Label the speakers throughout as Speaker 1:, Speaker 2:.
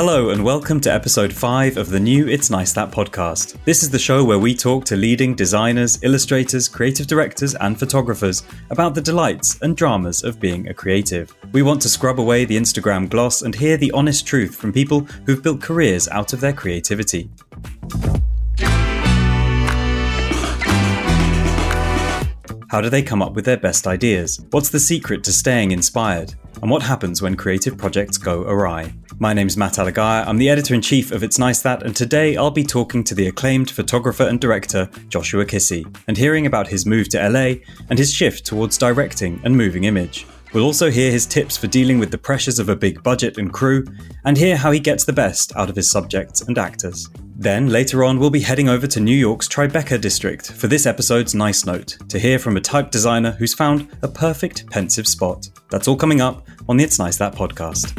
Speaker 1: Hello and welcome to episode 5 of the new It's Nice That podcast. This is the show where we talk to leading designers, illustrators, creative directors and photographers about the delights and dramas of being a creative. We want to scrub away the Instagram gloss and hear the honest truth from people who've built careers out of their creativity. How do they come up with their best ideas? What's the secret to staying inspired? And what happens when creative projects go awry? My name's Matt Alagaya, I'm the editor-in-chief of It's Nice That, and today I'll be talking to the acclaimed photographer and director Joshua Kissy, and hearing about his move to LA and his shift towards directing and moving image. We'll also hear his tips for dealing with the pressures of a big budget and crew, and hear how he gets the best out of his subjects and actors. Then, later on, we'll be heading over to New York's Tribeca district for this episode's Nice Note, to hear from a type designer who's found a perfect pensive spot. That's all coming up on the It's Nice That podcast.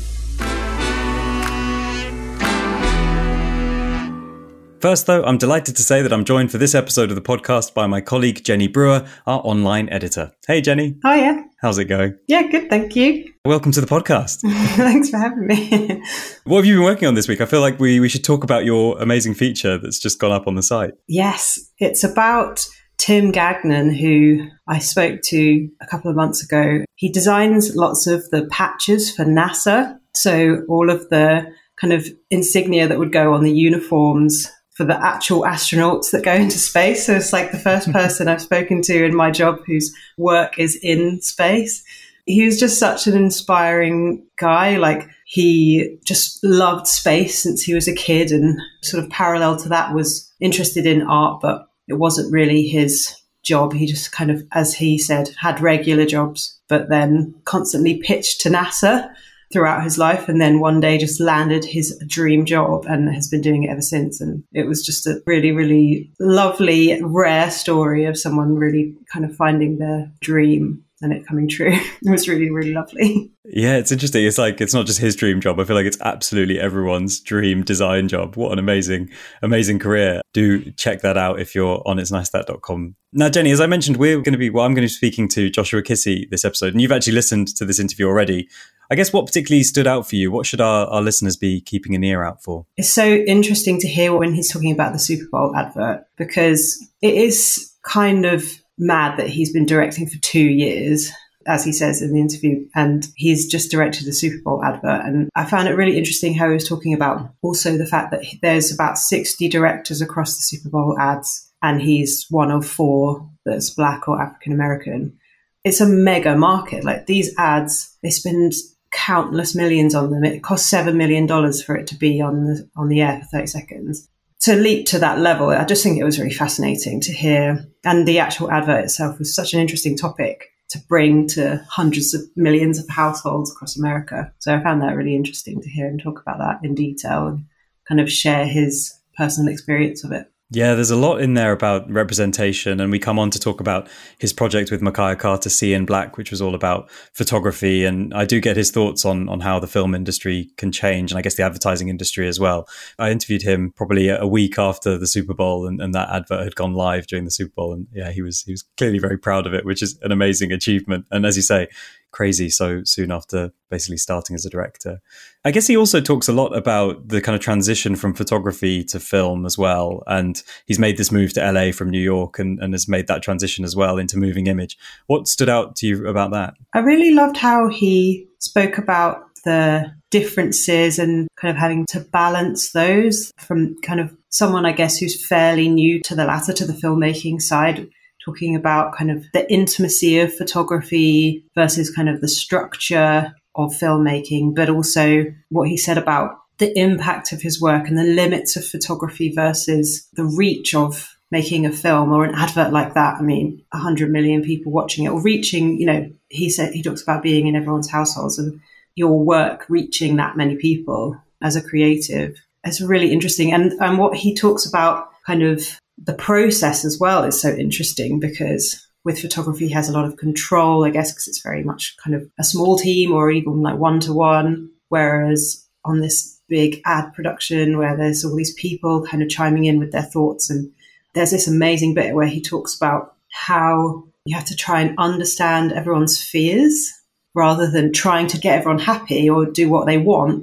Speaker 1: First, though, I'm delighted to say that I'm joined for this episode of the podcast by my colleague Jenny Brewer, our online editor. Hey, Jenny.
Speaker 2: Hiya.
Speaker 1: How's it going?
Speaker 2: Yeah, good, thank you.
Speaker 1: Welcome to the podcast.
Speaker 2: Thanks for having me.
Speaker 1: What have you been working on this week? I feel like we should talk about your amazing feature that's just gone up on the site.
Speaker 2: Yes, it's about Tim Gagnon, who I spoke to a couple of months ago. He designs lots of the patches for NASA, so all of the kind of insignia that would go on the uniforms for the actual astronauts that go into space. So it's like the first person I've spoken to in my job whose work is in space. He was just such an inspiring guy. Like, he just loved space since he was a kid, and sort of parallel to that was interested in art, but it wasn't really his job. He just kind of, as he said, had regular jobs, but then constantly pitched to NASA throughout his life, and then one day just landed his dream job and has been doing it ever since. And it was just a really, really lovely, rare story of someone really kind of finding their dream and it coming true. It was really, really lovely.
Speaker 1: Yeah, it's interesting. It's like, it's not just his dream job. I feel like it's absolutely everyone's dream design job. What an amazing, amazing career. Do check that out if you're on itsnicethat.com. Now, Jenny, as I mentioned, I'm going to be speaking to Joshua Kissy this episode, and you've actually listened to this interview already. I guess what particularly stood out for you? What should our listeners be keeping an ear out for?
Speaker 2: It's so interesting to hear when he's talking about the Super Bowl advert, because it is kind of mad that he's been directing for 2 years, as he says in the interview, and he's just directed a Super Bowl advert. And I found it really interesting how he was talking about also the fact that there's about 60 directors across the Super Bowl ads, and he's one of 4 that's Black or African American. It's a mega market. Like, these ads, they spend countless millions on them. It costs $7 million for it to be on the air for 30 seconds. To leap to that level, I just think it was really fascinating to hear. And the actual advert itself was such an interesting topic to bring to hundreds of millions of households across America. So I found that really interesting to hear him talk about that in detail and kind of share his personal experience of it.
Speaker 1: Yeah, there's a lot in there about representation, and we come on to talk about his project with Micaiah Carter, See in Black, which was all about photography. And I do get his thoughts on how the film industry can change, and I guess the advertising industry as well. I interviewed him probably a week after the Super Bowl, and that advert had gone live during the Super Bowl. And yeah, he was clearly very proud of it, which is an amazing achievement. And as you say, crazy so soon after basically starting as a director. I guess he also talks a lot about the kind of transition from photography to film as well. And he's made this move to LA from New York and has made that transition as well into moving image. What stood out to you about that?
Speaker 2: I really loved how he spoke about the differences and kind of having to balance those from kind of someone, I guess, who's fairly new to the latter, to the filmmaking side, talking about kind of the intimacy of photography versus kind of the structure of filmmaking, but also what he said about the impact of his work and the limits of photography versus the reach of making a film or an advert like that. I mean, 100 million people watching it, or reaching, he talks about being in everyone's households and your work reaching that many people as a creative. It's really interesting. And what he talks about, kind of the process as well, is so interesting, because with photography he has a lot of control, I guess, because it's very much kind of a small team or even like one-to-one, whereas on this big ad production where there's all these people kind of chiming in with their thoughts. And there's this amazing bit where he talks about how you have to try and understand everyone's fears rather than trying to get everyone happy or do what they want.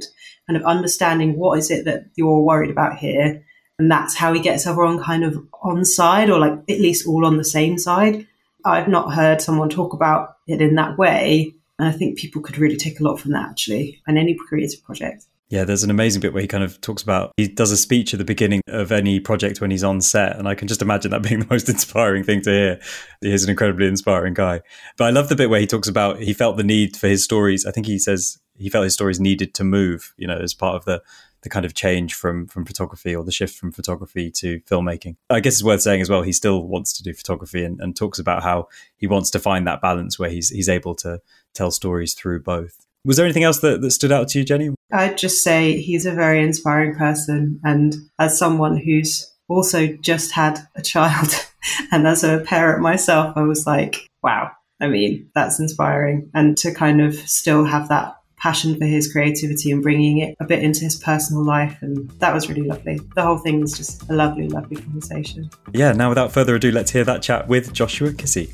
Speaker 2: kind of understanding what is it that you're worried about here. And that's how he gets everyone kind of on side, or like at least all on the same side. I've not heard someone talk about it in that way. And I think people could really take a lot from that, actually, in any creative project.
Speaker 1: Yeah, there's an amazing bit where he kind of talks about, he does a speech at the beginning of any project when he's on set. And I can just imagine that being the most inspiring thing to hear. He is an incredibly inspiring guy. But I love the bit where he talks about, he felt the need for his stories. I think he says he felt his stories needed to move, as part of the kind of change from photography, or the shift from photography to filmmaking. I guess it's worth saying as well, he still wants to do photography and talks about how he wants to find that balance where he's able to tell stories through both. Was there anything else that stood out to you, Jenny?
Speaker 2: I'd just say he's a very inspiring person. And as someone who's also just had a child and as a parent myself, I was like, wow, I mean, that's inspiring. And to kind of still have that passion for his creativity and bringing it a bit into his personal life. And that was really lovely. The whole thing was just a lovely, lovely conversation.
Speaker 1: Yeah, now without further ado, let's hear that chat with Joshua Kissy.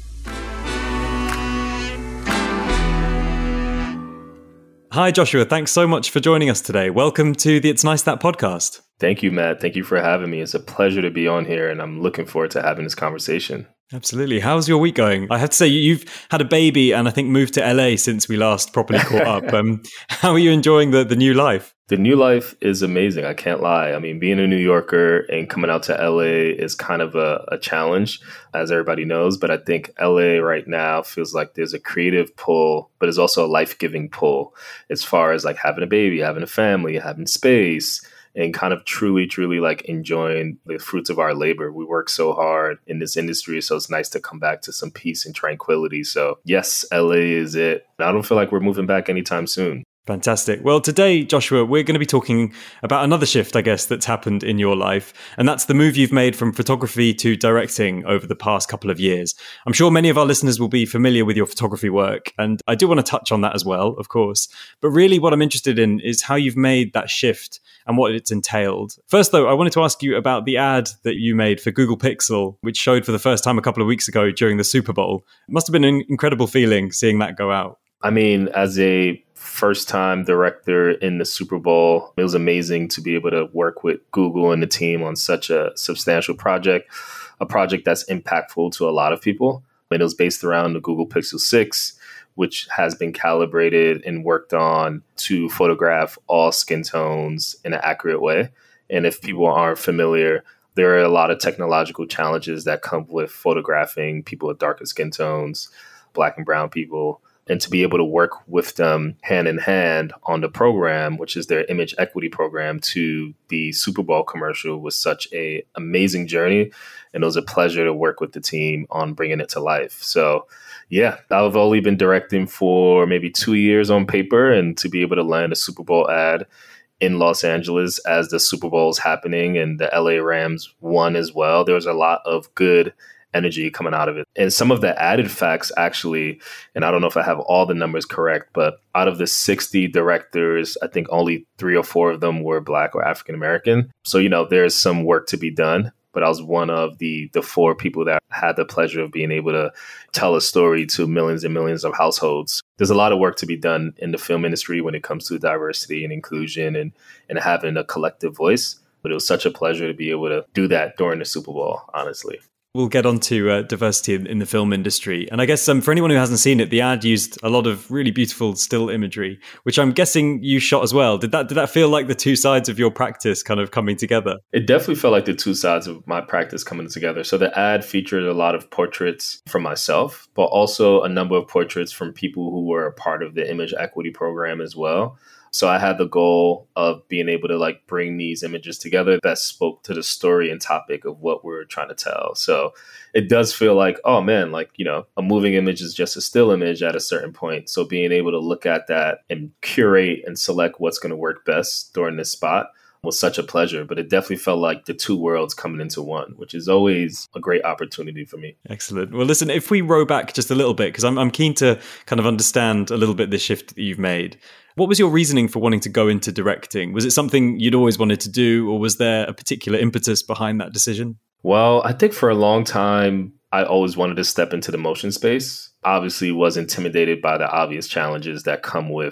Speaker 1: Hi, Joshua. Thanks so much for joining us today. Welcome to the It's Nice That podcast.
Speaker 3: Thank you, Matt. Thank you for having me. It's a pleasure to be on here, and I'm looking forward to having this conversation.
Speaker 1: Absolutely. How's your week going? I have to say, you've had a baby and I think moved to LA since we last properly caught up. How are you enjoying the new life?
Speaker 3: The new life is amazing. I can't lie. I mean, being a New Yorker and coming out to LA is kind of a challenge, as everybody knows. But I think LA right now feels like there's a creative pull, but there's also a life-giving pull as far as like having a baby, having a family, having space, and kind of truly like enjoying the fruits of our labor. We work so hard in this industry, so it's nice to come back to some peace and tranquility. So yes, LA is it. I don't feel like we're moving back anytime soon.
Speaker 1: Fantastic. Well, today, Joshua, we're going to be talking about another shift, I guess, that's happened in your life. And that's the move you've made from photography to directing over the past couple of years. I'm sure many of our listeners will be familiar with your photography work, and I do want to touch on that as well, of course. But really what I'm interested in is how you've made that shift and what it's entailed. First, though, I wanted to ask you about the ad that you made for Google Pixel, which showed for the first time a couple of weeks ago during the Super Bowl. It must have been an incredible feeling seeing that go out.
Speaker 3: I mean, as a first-time director in the Super Bowl, it was amazing to be able to work with Google and the team on such a substantial project, a project that's impactful to a lot of people. It was based around the Google Pixel 6, which has been calibrated and worked on to photograph all skin tones in an accurate way. And if people aren't familiar, there are a lot of technological challenges that come with photographing people with darker skin tones, Black and brown people. And to be able to work with them hand in hand on the program, which is their image equity program, to the Super Bowl commercial was such an amazing journey. And it was a pleasure to work with the team on bringing it to life. So, yeah, I've only been directing for maybe 2 years on paper, and to be able to land a Super Bowl ad in Los Angeles as the Super Bowl is happening and the LA Rams won as well, there was a lot of good energy coming out of it. And some of the added facts actually, and I don't know if I have all the numbers correct, but out of the 60 directors, I think only 3 or 4 of them were Black or African American. So, there's some work to be done. But I was one of the 4 people that had the pleasure of being able to tell a story to millions and millions of households. There's a lot of work to be done in the film industry when it comes to diversity and inclusion and having a collective voice. But it was such a pleasure to be able to do that during the Super Bowl, honestly.
Speaker 1: We'll get on to diversity in the film industry. And I guess for anyone who hasn't seen it, the ad used a lot of really beautiful still imagery, which I'm guessing you shot as well. Did that feel like the two sides of your practice kind of coming together?
Speaker 3: It definitely felt like the two sides of my practice coming together. So the ad featured a lot of portraits from myself, but also a number of portraits from people who were a part of the image equity program as well. So I had the goal of being able to bring these images together that spoke to the story and topic of what we're trying to tell. So it does feel like, oh man, a moving image is just a still image at a certain point. So being able to look at that and curate and select what's going to work best during this spot was such a pleasure. But it definitely felt like the two worlds coming into one, which is always a great opportunity for me.
Speaker 1: Excellent. Well, listen, if we row back just a little bit, because I'm keen to kind of understand a little bit the shift that you've made. What was your reasoning for wanting to go into directing? Was it something you'd always wanted to do, or was there a particular impetus behind that decision?
Speaker 3: Well, I think for a long time, I always wanted to step into the motion space. Obviously was intimidated by the obvious challenges that come with,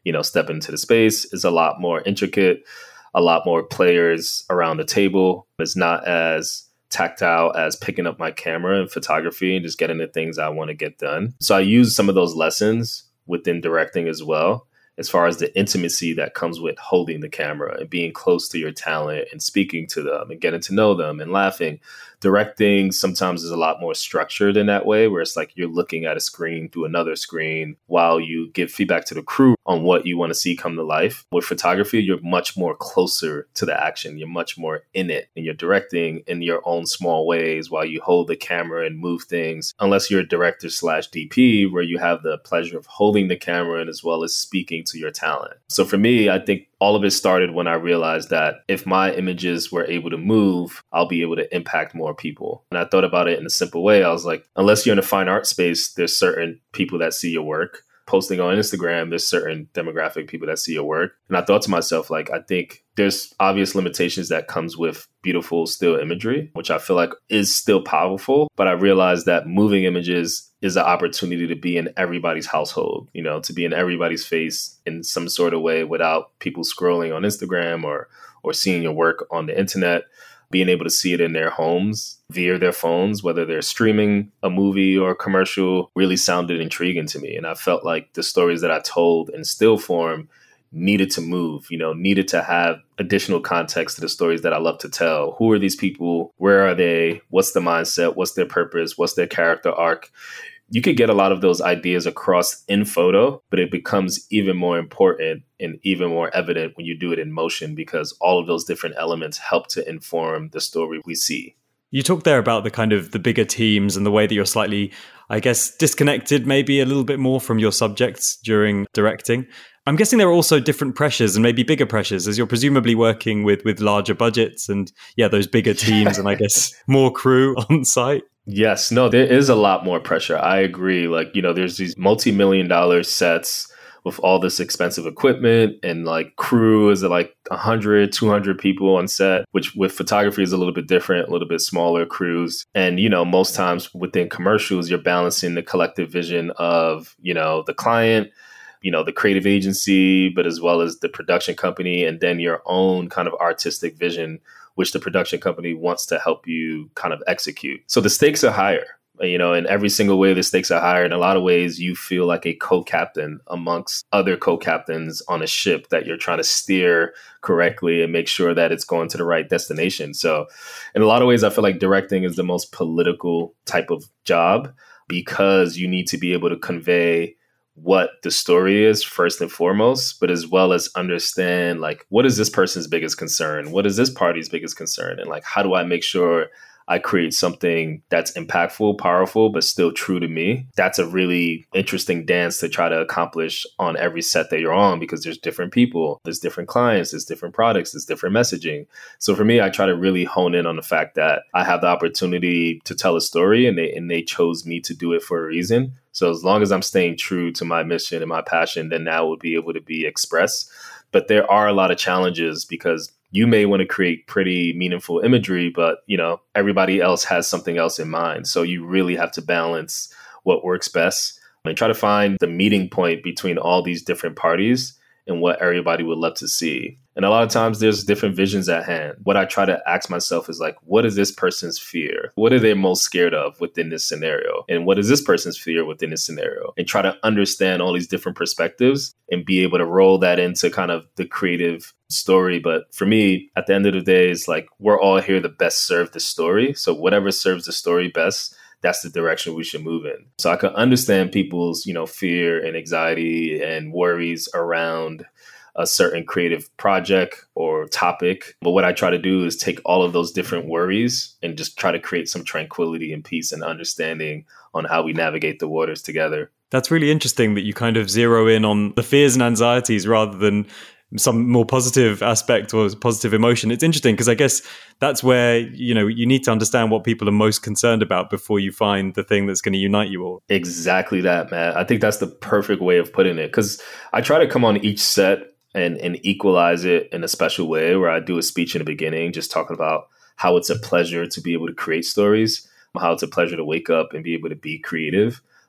Speaker 3: step into the space. It's a lot more intricate, a lot more players around the table. It's not as tactile as picking up my camera and photography and just getting the things I want to get done. So I use some of those lessons within directing as well, as far as the intimacy that comes with holding the camera and being close to your talent and speaking to them and getting to know them and laughing. Directing sometimes is a lot more structured in that way, where it's like you're looking at a screen through another screen while you give feedback to the crew on what you want to see come to life. With photography, you're much more closer to the action. You're much more in it, and you're directing in your own small ways while you hold the camera and move things. Unless you're a director / DP, where you have the pleasure of holding the camera and as well as speaking to your talent. So for me, I think all of it started when I realized that if my images were able to move, I'll be able to impact more people. And I thought about it in a simple way. I was like, unless you're in a fine art space, there's certain people that see your work. Posting on Instagram, there's certain demographic people that see your work. And I thought to myself, like, I think there's obvious limitations that comes with beautiful still imagery, which I feel like is still powerful. But I realized that moving images is an opportunity to be in everybody's household, to be in everybody's face in some sort of way without people scrolling on Instagram or seeing your work on the internet. Being able to see it in their homes via their phones, whether they're streaming a movie or a commercial, really sounded intriguing to me. And I felt like the stories that I told in still form needed to move, needed to have additional context to the stories that I love to tell. Who are these people? Where are they? What's the mindset? What's their purpose? What's their character arc? You could get a lot of those ideas across in photo, but it becomes even more important and even more evident when you do it in motion, because all of those different elements help to inform the story we see.
Speaker 1: You talked there about the kind of the bigger teams and the way that you're slightly, I guess, disconnected maybe a little bit more from your subjects during directing. I'm guessing there are also different pressures and maybe bigger pressures as you're presumably working with larger budgets and those bigger teams and I guess more crew on site.
Speaker 3: Yes, no, there is a lot more pressure. I agree. Like, there's these multi-million-dollar sets with all this expensive equipment and like crew is like 100, 200 people on set, which with photography is a little bit different, a little bit smaller crews. And, most times within commercials, you're balancing the collective vision of, the client, the creative agency, but as well as the production company, and then your own kind of artistic vision, which the production company wants to help you kind of execute. So the stakes are higher, in every single way, the stakes are higher. In a lot of ways, you feel like a co-captain amongst other co-captains on a ship that you're trying to steer correctly and make sure that it's going to the right destination. So in a lot of ways, I feel like directing is the most political type of job because you need to be able to convey what the story is first and foremost, but as well as understand like, what is this person's biggest concern? What is this party's biggest concern? And like, how do I make sure I create something that's impactful, powerful, but still true to me? That's a really interesting dance to try to accomplish on every set that you're on, because there's different people, there's different clients, there's different products, there's different messaging. So for me, I try to really hone in on the fact that I have the opportunity to tell a story and they chose me to do it for a reason. So as long as I'm staying true to my mission and my passion, then that will be able to be expressed. But there are a lot of challenges because you may want to create pretty meaningful imagery, but everybody else has something else in mind. So you really have to balance what works best and try to find the meeting point between all these different parties and what everybody would love to see. And a lot of times there's different visions at hand. What I try to ask myself is like, what is this person's fear? What are they most scared of within this scenario? And what is this person's fear within this scenario? And try to understand all these different perspectives and be able to roll that into kind of the creative story. But for me, at the end of the day, it's like, we're all here to best serve the story. So whatever serves the story best, that's the direction we should move in. So I can understand people's, fear and anxiety and worries around a certain creative project or topic. But what I try to do is take all of those different worries and just try to create some tranquility and peace and understanding on how we navigate the waters together.
Speaker 1: That's really interesting that you kind of zero in on the fears and anxieties rather than some more positive aspect or positive emotion. It's interesting because I guess that's where, you need to understand what people are most concerned about before you find the thing that's going to unite you all.
Speaker 3: Exactly that, Matt. I think that's the perfect way of putting it, because I try to come on each set and equalize it in a special way where I do a speech in the beginning, just talking about how it's a pleasure to be able to create stories, how it's a pleasure to wake up and be able to be creative.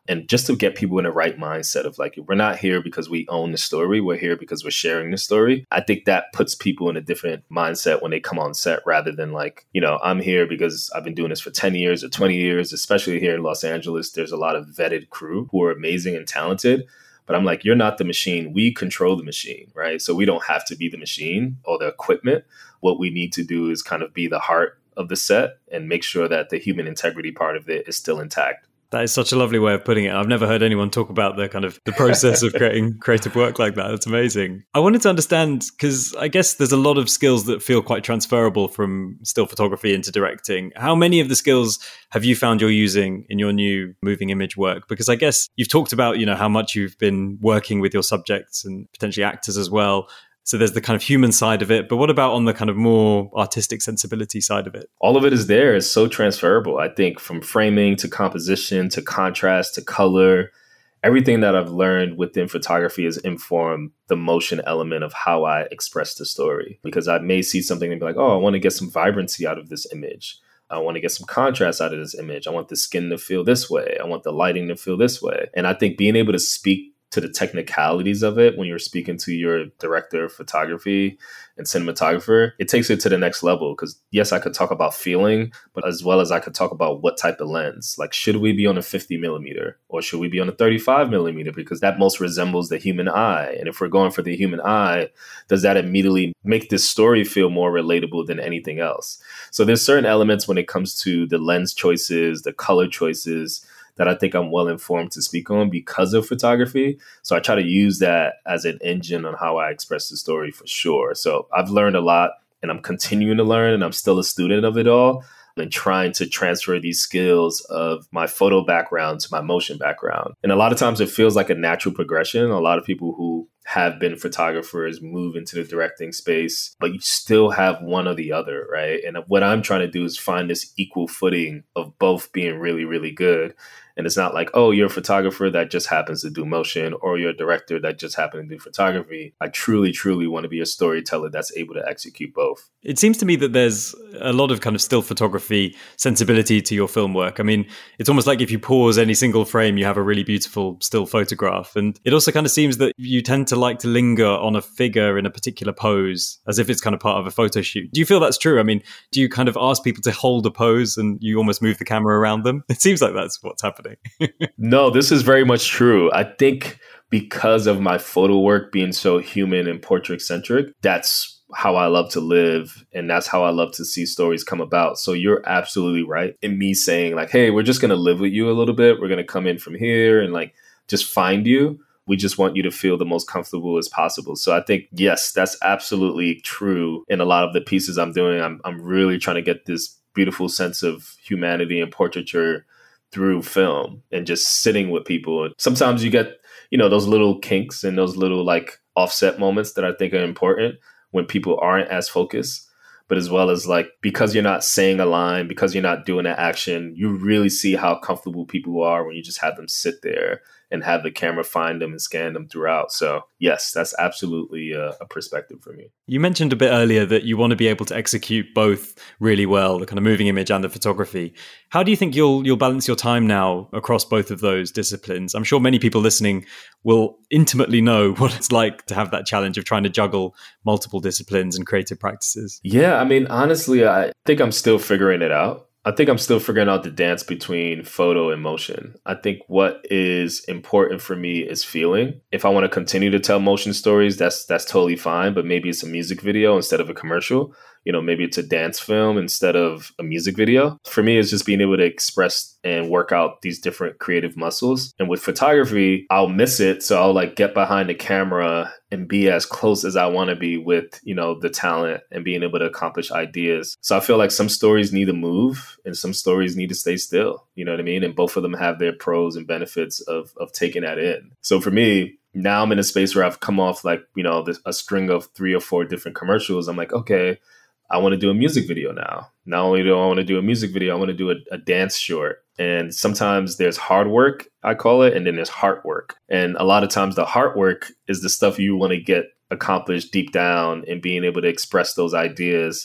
Speaker 3: And just to get people in the right mindset of like, we're not here because we own the story. We're here because we're sharing the story. I think that puts people in a different mindset when they come on set rather than like, I'm here because I've been doing this for 10 years or 20 years, especially here in Los Angeles. There's a lot of vetted crew who are amazing and talented. But I'm like, you're not the machine. We control the machine, right? So we don't have to be the machine or the equipment. What we need to do is kind of be the heart of the set and make sure that the human integrity part of it is still intact.
Speaker 1: That is such a lovely way of putting it. I've never heard anyone talk about the process of creating creative work like that. That's amazing. I wanted to understand, because I guess there's a lot of skills that feel quite transferable from still photography into directing. How many of the skills have you found you're using in your new moving image work? Because I guess you've talked about, how much you've been working with your subjects and potentially actors as well. So there's the kind of human side of it. But what about on the kind of more artistic sensibility side of it?
Speaker 3: All of it is there. It's so transferable. I think from framing to composition to contrast to color, everything that I've learned within photography has informed the motion element of how I express the story. Because I may see something and be like, oh, I want to get some vibrancy out of this image. I want to get some contrast out of this image. I want the skin to feel this way. I want the lighting to feel this way. And I think being able to speak to the technicalities of it when you're speaking to your director of photography and cinematographer, it takes it to the next level. Because yes, I could talk about feeling, but as well as I could talk about what type of lens. Like, should we be on a 50 millimeter or should we be on a 35 millimeter? Because that most resembles the human eye. And if we're going for the human eye, does that immediately make this story feel more relatable than anything else? So there's certain elements when it comes to the lens choices, the color choices, that I think I'm well informed to speak on because of photography. So I try to use that as an engine on how I express the story for sure. So I've learned a lot and I'm continuing to learn and I'm still a student of it all and trying to transfer these skills of my photo background to my motion background. And a lot of times it feels like a natural progression. A lot of people who have been photographers move into the directing space, but you still have one or the other, right? And what I'm trying to do is find this equal footing of both being really, really good. And it's not like, oh, you're a photographer that just happens to do motion or you're a director that just happens to do photography. I truly, truly want to be a storyteller that's able to execute both.
Speaker 1: It seems to me that there's a lot of kind of still photography sensibility to your film work. I mean, it's almost like if you pause any single frame, you have a really beautiful still photograph. And it also kind of seems that you tend to like to linger on a figure in a particular pose as if it's kind of part of a photo shoot. Do you feel that's true? I mean, do you kind of ask people to hold a pose and you almost move the camera around them? It seems like that's what's happening.
Speaker 3: No, this is very much true. I think because of my photo work being so human and portrait centric, that's how I love to live. And that's how I love to see stories come about. So you're absolutely right in me saying like, hey, we're just going to live with you a little bit. We're going to come in from here and like just find you. We just want you to feel the most comfortable as possible. So I think, yes, that's absolutely true. In a lot of the pieces I'm doing, I'm really trying to get this beautiful sense of humanity and portraiture through film and just sitting with people. And sometimes you get, those little kinks and those little like offset moments that I think are important when people aren't as focused. But as well as like, because you're not saying a line, because you're not doing an action, you really see how comfortable people are when you just have them sit there and have the camera find them and scan them throughout. So yes, that's absolutely a perspective for me.
Speaker 1: You mentioned a bit earlier that you want to be able to execute both really well, the kind of moving image and the photography. How do you think you'll balance your time now across both of those disciplines? I'm sure many people listening will intimately know what it's like to have that challenge of trying to juggle multiple disciplines and creative practices.
Speaker 3: Yeah, I mean, honestly, I think I'm still figuring it out. I think I'm still figuring out the dance between photo and motion. I think what is important for me is feeling. If I want to continue to tell motion stories, that's totally fine. But maybe it's a music video instead of a commercial. Maybe it's a dance film instead of a music video. For me, it's just being able to express and work out these different creative muscles. And with photography, I'll miss it. So I'll like get behind the camera and be as close as I want to be with, the talent and being able to accomplish ideas. So I feel like some stories need to move and some stories need to stay still. You know what I mean? And both of them have their pros and benefits of taking that in. So for me, now I'm in a space where I've come off like, a string of 3 or 4 different commercials. I'm like, okay, I want to do a music video now. Not only do I want to do a music video, I want to do a dance short. And sometimes there's hard work, I call it, and then there's heart work. And a lot of times the heart work is the stuff you want to get accomplished deep down, and being able to express those ideas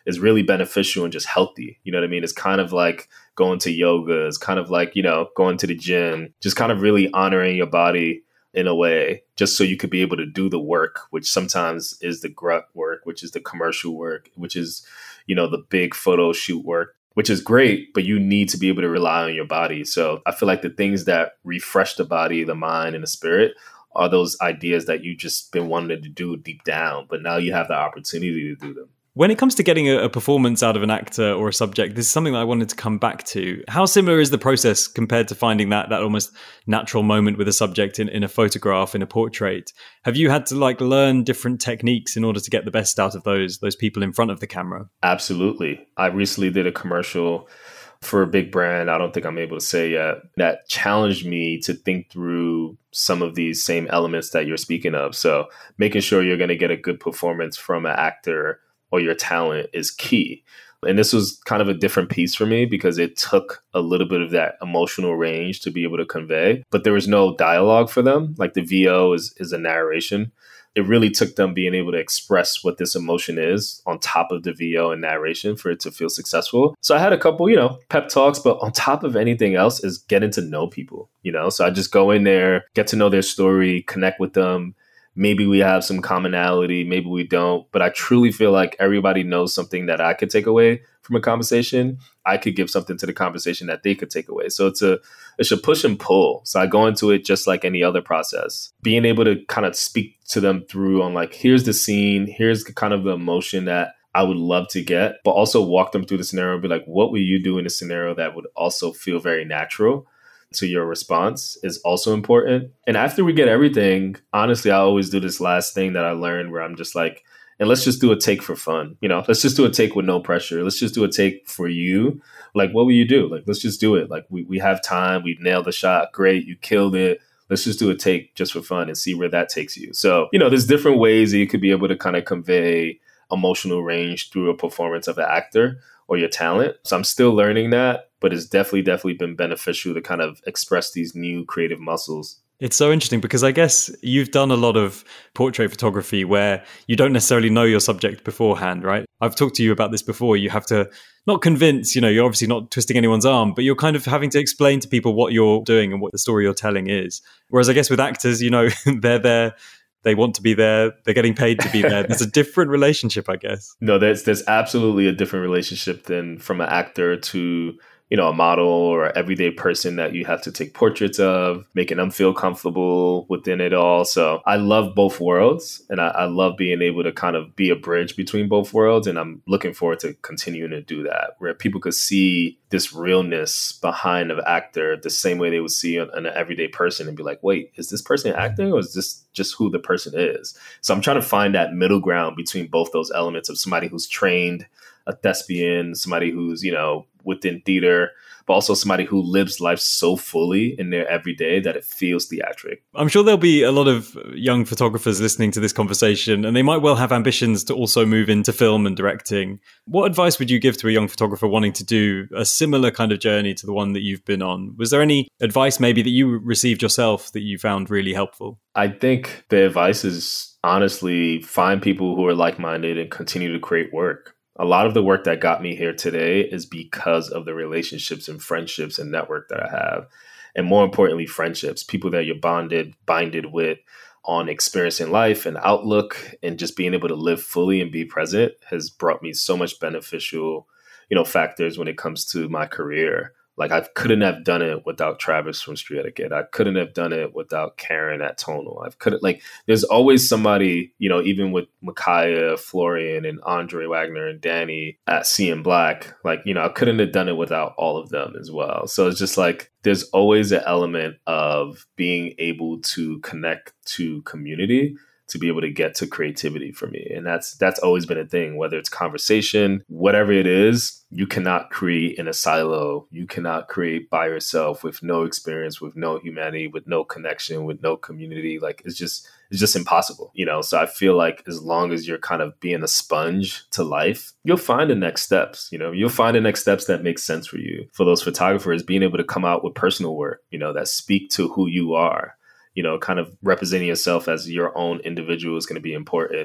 Speaker 3: is really beneficial and just healthy. You know what I mean? It's kind of like going to yoga. It's kind of like, going to the gym, just kind of really honoring your body in a way, just so you could be able to do the work, which sometimes is the grunt work, which is the commercial work, which is, the big photo shoot work, which is great, but you need to be able to rely on your body. So I feel like the things that refresh the body, the mind, and the spirit are those ideas that you just been wanting to do deep down, but now you have the opportunity to do them.
Speaker 1: When it comes to getting a performance out of an actor or a subject, this is something that I wanted to come back to. How similar is the process compared to finding that almost natural moment with a subject in a photograph, in a portrait? Have you had to learn different techniques in order to get the best out of those people in front of the camera?
Speaker 3: Absolutely. I recently did a commercial for a big brand, I don't think I'm able to say yet, that challenged me to think through some of these same elements that you're speaking of. So making sure you're going to get a good performance from an actor or your talent is key. And this was kind of a different piece for me because it took a little bit of that emotional range to be able to convey, but there was no dialogue for them. Like the VO is a narration. It really took them being able to express what this emotion is on top of the VO and narration for it to feel successful. So I had a couple, pep talks, but on top of anything else is getting to know people, So I just go in there, get to know their story, connect with them. Maybe we have some commonality, maybe we don't, but I truly feel like everybody knows something that I could take away from a conversation. I could give something to the conversation that they could take away. So it's a push and pull. So I go into it just like any other process, being able to kind of speak to them through on here's the scene, here's kind of the emotion that I would love to get, but also walk them through the scenario and be like, what would you do in a scenario that would also feel very natural to your response is also important. And after we get everything, honestly, I always do this last thing that I learned where I'm just like, and let's just do a take for fun. Let's just do a take with no pressure. Let's just do a take for you. What will you do? Let's just do it. We have time. We nailed the shot. Great. You killed it. Let's just do a take just for fun and see where that takes you. So, there's different ways that you could be able to kind of convey emotional range through a performance of an actor or your talent. So I'm still learning that, but it's definitely been beneficial to kind of express these new creative muscles.
Speaker 1: It's so interesting because I guess you've done a lot of portrait photography where you don't necessarily know your subject beforehand, right? I've talked to you about this before. You have to not convince, you're obviously not twisting anyone's arm, but you're kind of having to explain to people what you're doing and what the story you're telling is. Whereas I guess with actors, they're there. They want to be there. They're getting paid to be there. There's a different relationship, I guess.
Speaker 3: No, there's absolutely a different relationship than from an actor to, a model or everyday person that you have to take portraits of, making them feel comfortable within it all. So I love both worlds, and I love being able to kind of be a bridge between both worlds. And I'm looking forward to continuing to do that, where people could see this realness behind an actor the same way they would see an everyday person and be like, wait, is this person acting or is this just who the person is? So I'm trying to find that middle ground between both those elements of somebody who's trained, a thespian, somebody who's, within theater, but also somebody who lives life so fully in their everyday that it feels theatric.
Speaker 1: I'm sure there'll be a lot of young photographers listening to this conversation, and they might well have ambitions to also move into film and directing. What advice would you give to a young photographer wanting to do a similar kind of journey to the one that you've been on? Was there any advice maybe that you received yourself that you found really helpful?
Speaker 3: I think the advice is honestly find people who are like-minded and continue to create work. A lot of the work that got me here today is because of the relationships and friendships and network that I have. And more importantly, friendships, people that you're binded with on experience in life and outlook, and just being able to live fully and be present has brought me so much beneficial, factors when it comes to my career. I couldn't have done it without Travis from Street Etiquette. I couldn't have done it without Karen at Tonal. There's always somebody, even with Micaiah, Florian, and Andre Wagner and Danny at CM Black, I couldn't have done it without all of them as well. So it's just there's always an element of being able to connect to community to be able to get to creativity for me. And that's always been a thing, whether it's conversation, whatever it is, you cannot create in a silo. You cannot create by yourself with no experience, with no humanity, with no connection, with no community. It's just impossible, So I feel like as long as you're kind of being a sponge to life, you'll find the next steps, you'll find the next steps that make sense for you. For those photographers, being able to come out with personal work, that speak to who you are, kind of representing yourself as your own individual is going to be important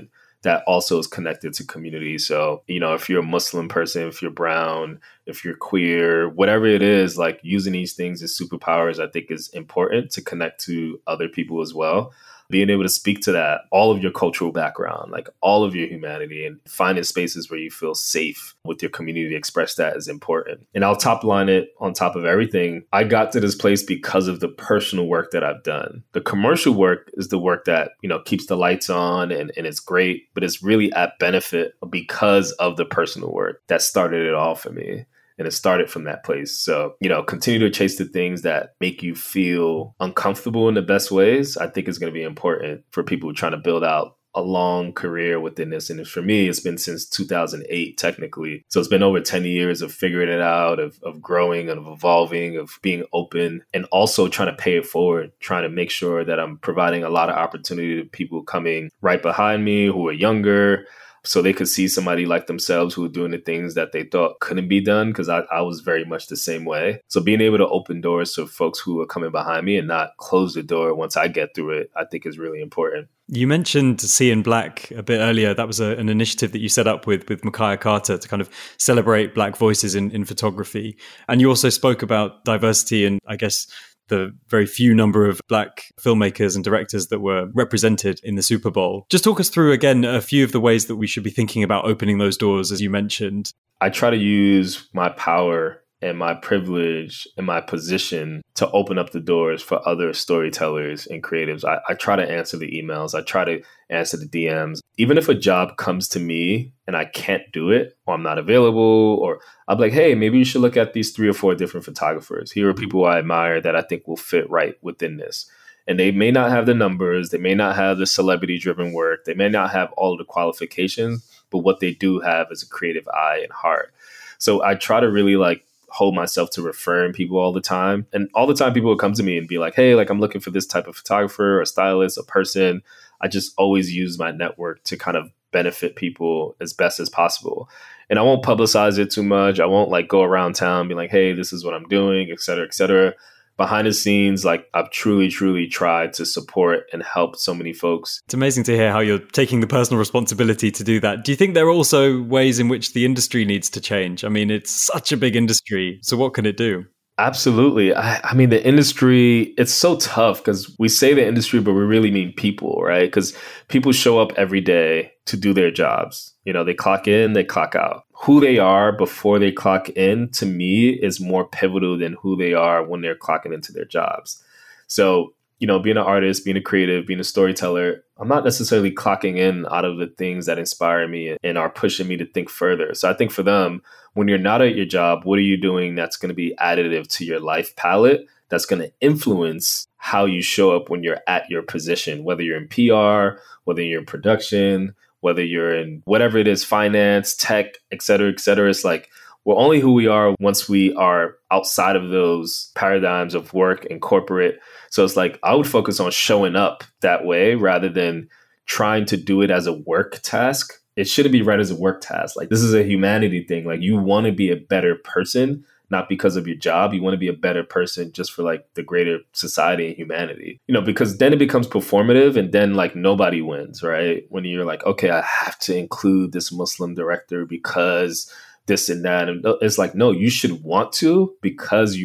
Speaker 3: that also is connected to community. So, if you're a Muslim person, if you're brown, if you're queer, whatever it is, like using these things as superpowers, I think is important to connect to other people as well. Being able to speak to that, all of your cultural background, like all of your humanity, and finding spaces where you feel safe with your community to express that is important. And I'll top line it on top of everything. I got to this place because of the personal work that I've done. The commercial work is the work that, keeps the lights on and it's great, but it's really at benefit because of the personal work that started it all for me. And it started from that place. So, continue to chase the things that make you feel uncomfortable in the best ways. I think is going to be important for people trying to build out a long career within this. And for me, it's been since 2008, technically. So it's been over 10 years of figuring it out, of growing, of evolving, of being open, and also trying to pay it forward, trying to make sure that I'm providing a lot of opportunity to people coming right behind me who are younger, so they could see somebody like themselves who are doing the things that they thought couldn't be done, because I was very much the same way. So being able to open doors to folks who are coming behind me and not close the door once I get through it, I think is really important.
Speaker 1: You mentioned Seeing Black a bit earlier. That was an initiative that you set up with Micaiah Carter to kind of celebrate Black voices in photography. And you also spoke about diversity and, I guess, the very few number of Black filmmakers and directors that were represented in the Super Bowl. Just talk us through, again, a few of the ways that we should be thinking about opening those doors, as you mentioned.
Speaker 3: I try to use my power and my privilege and my position to open up the doors for other storytellers and creatives. I try to answer the emails. I try to answer the DMs. Even if a job comes to me and I can't do it, or I'm not available, or I'm like, hey, maybe you should look at these 3 or 4 different photographers. Here are people I admire that I think will fit right within this. And they may not have the numbers. They may not have the celebrity-driven work. They may not have all of the qualifications, but what they do have is a creative eye and heart. So I try to really hold myself to referring people all the time. And all the time people will come to me and be like, hey, I'm looking for this type of photographer or stylist, a person. I just always use my network to kind of benefit people as best as possible. And I won't publicize it too much. I won't go around town and be like, hey, this is what I'm doing, et cetera, et cetera. Behind the scenes, I've truly, truly tried to support and help so many folks.
Speaker 1: It's amazing to hear how you're taking the personal responsibility to do that. Do you think there are also ways in which the industry needs to change? I mean, it's such a big industry. So what can it do?
Speaker 3: Absolutely. I mean, the industry, it's so tough because we say the industry, but we really mean people, right? Because people show up every day to do their jobs. They clock in, they clock out. Who they are before they clock in, to me, is more pivotal than who they are when they're clocking into their jobs. So, being an artist, being a creative, being a storyteller, I'm not necessarily clocking in out of the things that inspire me and are pushing me to think further. So I think for them, when you're not at your job, what are you doing that's going to be additive to your life palette, that's going to influence how you show up when you're at your position, whether you're in PR, whether you're in production, whether you're in whatever it is, finance, tech, et cetera, et cetera. It's we're only who we are once we are outside of those paradigms of work and corporate. So it's I would focus on showing up that way rather than trying to do it as a work task. It shouldn't be read as a work task. This is a humanity thing. You want to be a better person, not because of your job. You want to be a better person just for the greater society and humanity, because then it becomes performative and then nobody wins, right? When you're okay, I have to include this Muslim director because this and that. And it's no, you should want to, because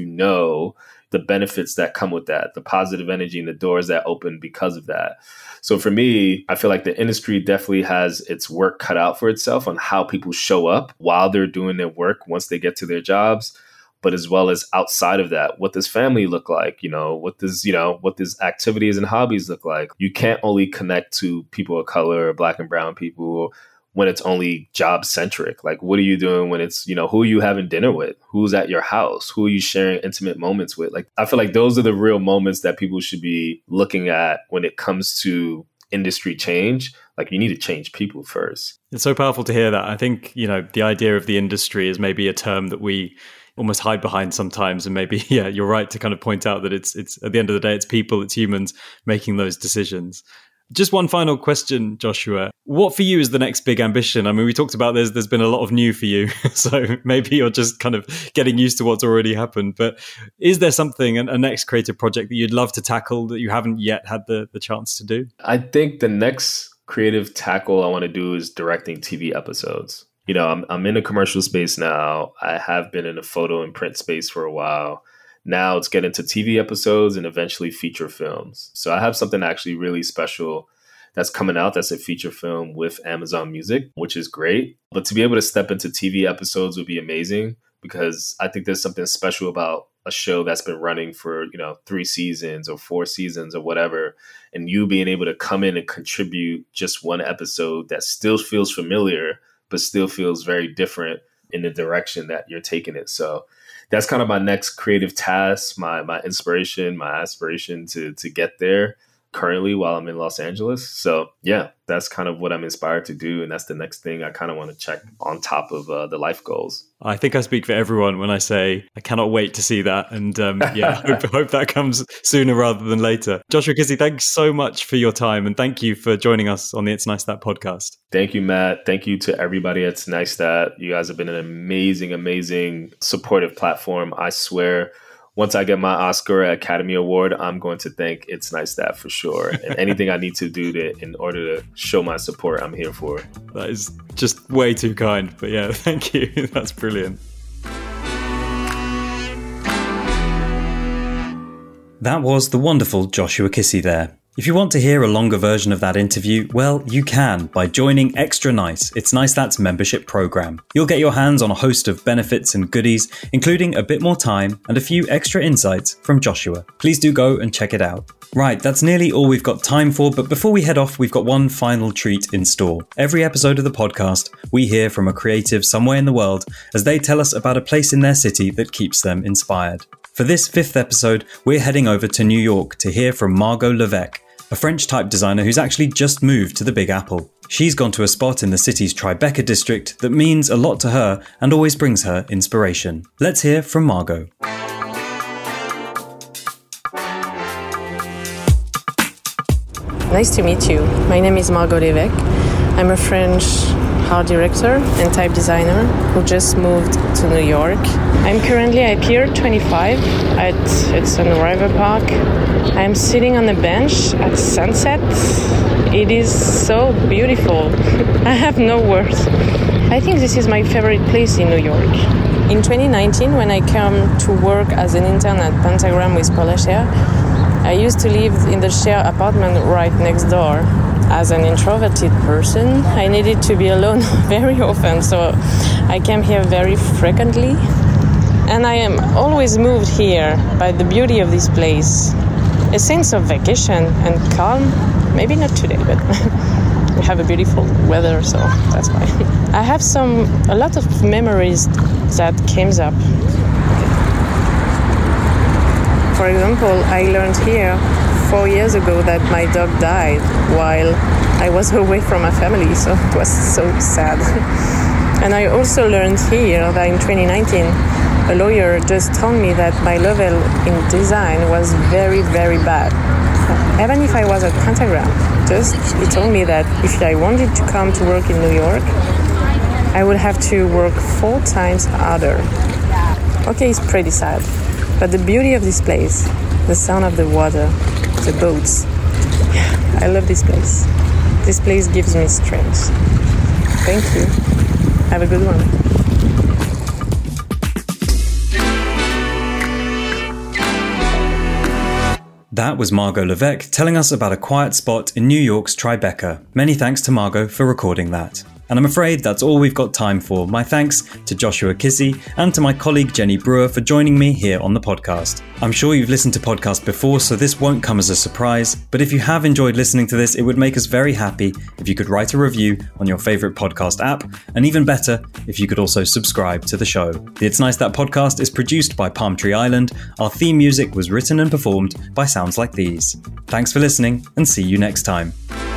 Speaker 3: the benefits that come with that, the positive energy and the doors that open because of that. So for me, I feel the industry definitely has its work cut out for itself on how people show up while they're doing their work once they get to their jobs, but as well as outside of that. What does family look like? What does activities and hobbies look like? You can't only connect to people of color or Black and brown people when it's only job centric. What are you doing when it's, who are you having dinner with? Who's at your house? Who are you sharing intimate moments with? I feel those are the real moments that people should be looking at when it comes to industry change. You need to change people first.
Speaker 1: It's so powerful to hear that. I think, the idea of the industry is maybe a term that we almost hide behind sometimes. And maybe, yeah, you're right to kind of point out that it's at the end of the day, it's people, it's humans making those decisions. Just one final question, Joshua. What for you is the next big ambition? I mean, we talked about there's been a lot of new for you, so maybe you're just kind of getting used to what's already happened. But is there something, a next creative project that you'd love to tackle that you haven't yet had the chance to do?
Speaker 3: I think the next creative tackle I want to do is directing TV episodes. You know, I'm in a commercial space now. I have been in a photo and print space for a while. Now it's getting to TV episodes and eventually feature films. So I have something actually really special that's coming out. That's a feature film with Amazon Music, which is great. But to be able to step into TV episodes would be amazing, because I think there's something special about a show that's been running for, 3 seasons or 4 seasons or whatever, and you being able to come in and contribute just one episode that still feels familiar, but still feels very different in the direction that you're taking it. So that's kind of my next creative task, my inspiration, my aspiration to get there currently while I'm in Los Angeles. So yeah, that's kind of what I'm inspired to do. And that's the next thing I kind of want to check on top of the life goals.
Speaker 1: I think I speak for everyone when I say I cannot wait to see that. And hope that comes sooner rather than later. Joshua Kissy, thanks so much for your time. And thank you for joining us on the It's Nice That podcast.
Speaker 3: Thank you, Matt. Thank you to everybody at It's Nice That. You guys have been an amazing, amazing supportive platform. I swear, once I get my Oscar or Academy Award, I'm going to thank It's Nice That for sure. And anything I need to do in order to show my support, I'm here for.
Speaker 1: That is just way too kind. But yeah, thank you. That's brilliant. That was the wonderful Joshua Kissy there. If you want to hear a longer version of that interview, well, you can by joining Extra Nice, It's Nice That's membership program. You'll get your hands on a host of benefits and goodies, including a bit more time and a few extra insights from Joshua. Please do go and check it out. Right, that's nearly all we've got time for, but before we head off, we've got one final treat in store. Every episode of the podcast, we hear from a creative somewhere in the world as they tell us about a place in their city that keeps them inspired. For this 5th episode, we're heading over to New York to hear from Margot Levesque, a French type designer who's actually just moved to the Big Apple. She's gone to a spot in the city's Tribeca district that means a lot to her and always brings her inspiration. Let's hear from Margot.
Speaker 4: Nice to meet you. My name is Margot Levesque. I'm a French art director and type designer who just moved to New York. I'm currently at Pier 25 at Hudson River Park. I'm sitting on a bench at sunset. It is so beautiful. I have no words. I think this is my favorite place in New York. In 2019, when I came to work as an intern at Pentagram with Polashare, I used to live in the shared apartment right next door. As an introverted person, I needed to be alone very often, so I came here very frequently. And I am always moved here by the beauty of this place. A sense of vacation and calm, maybe not today, but we have a beautiful weather, so that's why. I have a lot of memories that came up. For example, I learned here 4 years ago that my dog died while I was away from my family, so it was so sad. And I also learned here that in 2019, a lawyer just told me that my level in design was very, very bad. Even if I was at Pentagram, he told me that if I wanted to come to work in New York, I would have to work 4 times harder. Okay, it's pretty sad. But the beauty of this place, the sound of the water, the boats. I love this place. This place gives me strength. Thank you. Have a good one.
Speaker 1: That was Margot Levesque telling us about a quiet spot in New York's Tribeca. Many thanks to Margot for recording that. And I'm afraid that's all we've got time for. My thanks to Joshua Kissy and to my colleague Jenny Brewer for joining me here on the podcast. I'm sure you've listened to podcasts before, so this won't come as a surprise, but if you have enjoyed listening to this, it would make us very happy if you could write a review on your favourite podcast app, and even better, if you could also subscribe to the show. The It's Nice That podcast is produced by Palm Tree Island. Our theme music was written and performed by Sounds Like These. Thanks for listening, and see you next time.